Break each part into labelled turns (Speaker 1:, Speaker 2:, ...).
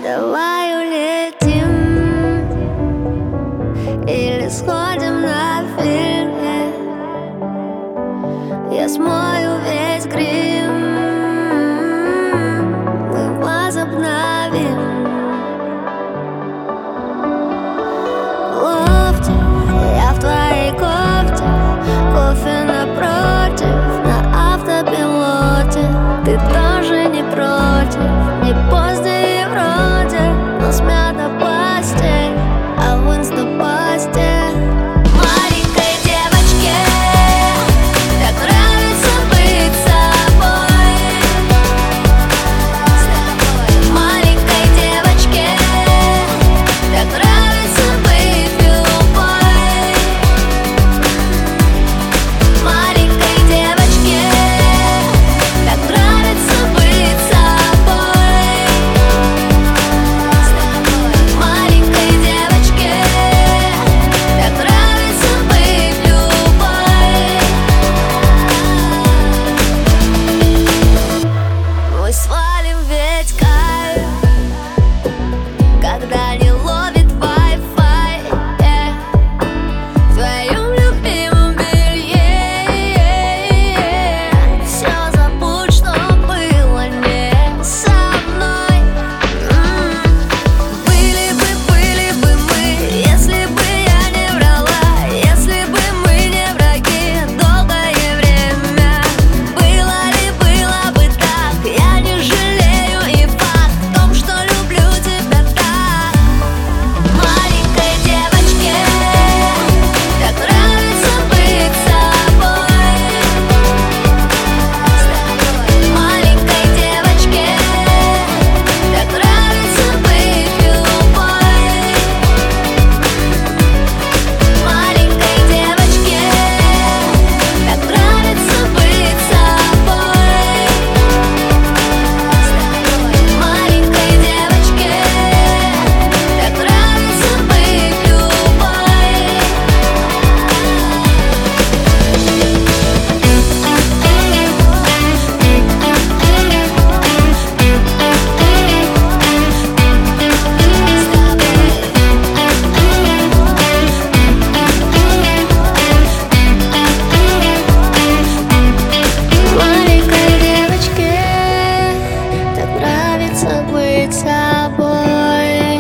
Speaker 1: Давай улетим или сходим на фильме. Я смою весь грим, мы возобновим. В лофте, я в твоей кофте, кофе напротив, на автопилоте. Ты тоже не против, не поздно и вроде, но смята постель, а в инстапосте маленькой девочке так нравится быть собой. Маленькой девочке так нравится быть любой. Маленькой девочке так нравится быть собой. Маленькой девочке так нравится быть любой. Мы свалим ведь кайф, когда не ловит Wi-Fi, в твоем любимом белье. Все забудь, что было не со мной. Были бы мы, если бы я не врала, если бы мы не враги долгое время. Было бы так, я не жалею, и факт в том, что люблю тебя так. Маленькой девочке так нравится быть собой. Маленькой девочке так нравится быть любой. Маленькой девочке так нравится быть собой. Маленькой девочке так нравится быть любой. Маленькой девочке так нравится быть собой.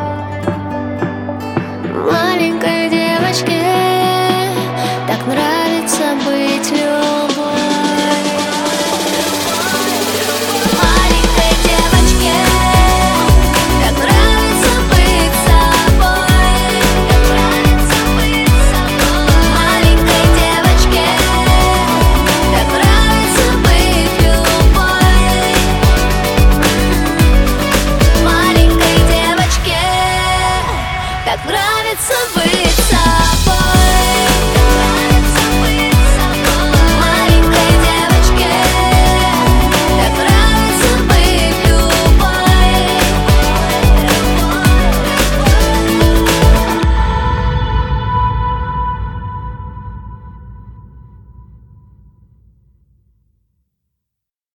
Speaker 1: Маленькой девочке так нравится быть любой. Маленькой девочке так нравится быть собой. Маленькой девочке так нравится быть любой. Маленькой девочке так нравится быть собой.